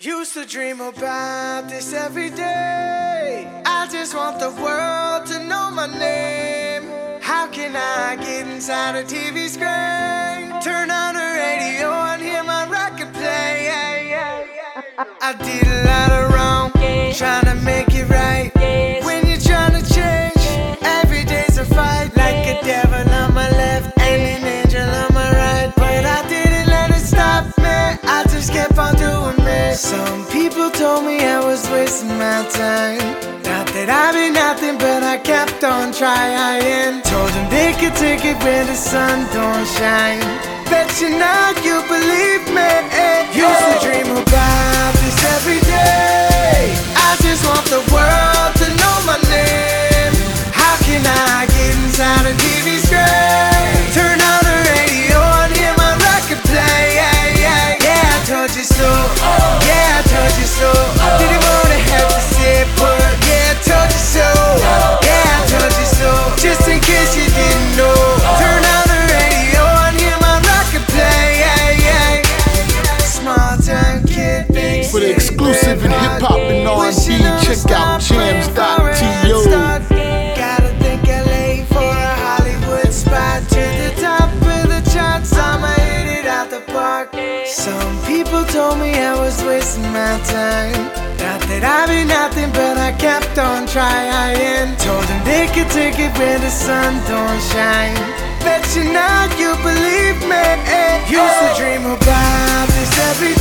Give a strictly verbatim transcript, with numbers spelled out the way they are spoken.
Used to dream about this every day. I just want the world to know my name. How can I get inside a T V screen? Turn on the radio and hear my record play. Yeah, yeah, yeah. I did a lot of wrong, trying to make it right. When you're trying to change, every day's a fight. Like a devil on my left and an angel on my right. But I didn't let it stop me, I just kept on doing me. Some people told me I was wasting my time. Not that I've been nothing, but I kept on trying. Told them they could take it where the sun don't shine. Bet you now you believe me. Used to dream about this every day. I just want the world to know my name. How can I get inside a T V screen? Turn on the radio and hear my record play. Yeah, yeah, yeah, I told you so. Yeah, I told you so. Didn't wanna have to say it, but yeah, I told you so. Yeah, I told you so. Just in case you didn't know. Turn on the radio and hear my record play. Yeah, yeah. Small town kid, big For the exclusive in hip hop and R and B, check out jams dot to. Gotta think L A for a Hollywood spot. To the top of the charts, I'ma hit it out the park. Some people told me I was wasting my time. Not that I've been nothing, but I kept on trying. Told them they could take it where the sun don't shine. Bet you now you believe me. Used to dream about this every